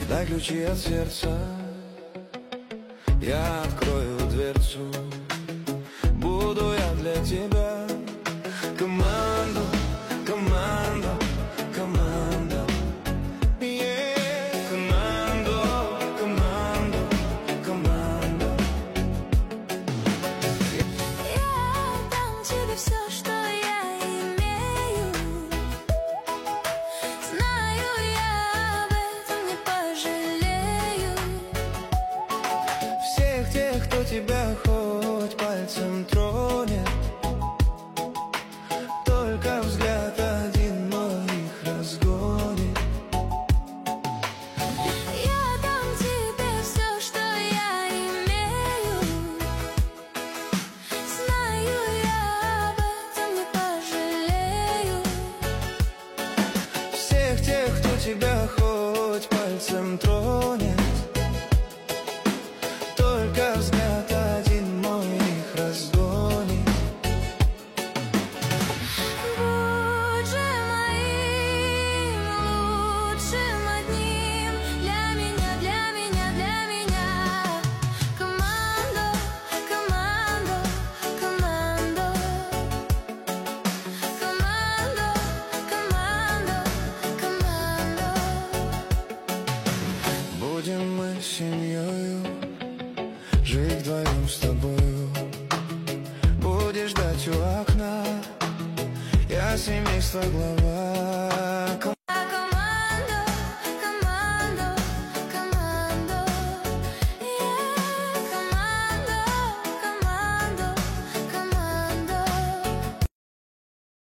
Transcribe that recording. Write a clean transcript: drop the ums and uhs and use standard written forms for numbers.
Дай ключи от сердца, я открою дверцу. Буду я для тебя команда, команда, команда. Команда, команда, команда. Я дам тебе все, что я имею. Знаю, я об этом не пожалею. Всех тех, кто тебя хоть пальцем тронет, только взгляд один мой их разгонит. Я дам тебе все, что я имею. Знаю, я об этом не пожалею. Всех тех, кто тебя хоть пальцем тронет, только взгляд один мой их разгонит. Будь же моим лучшим одним. Для меня, для меня, для меня. Команда, команда, команда. Команда, команда, команда. Будем мы семьёю, жить вдвоем с тобою. Будешь ждать у окна, я семейства глава.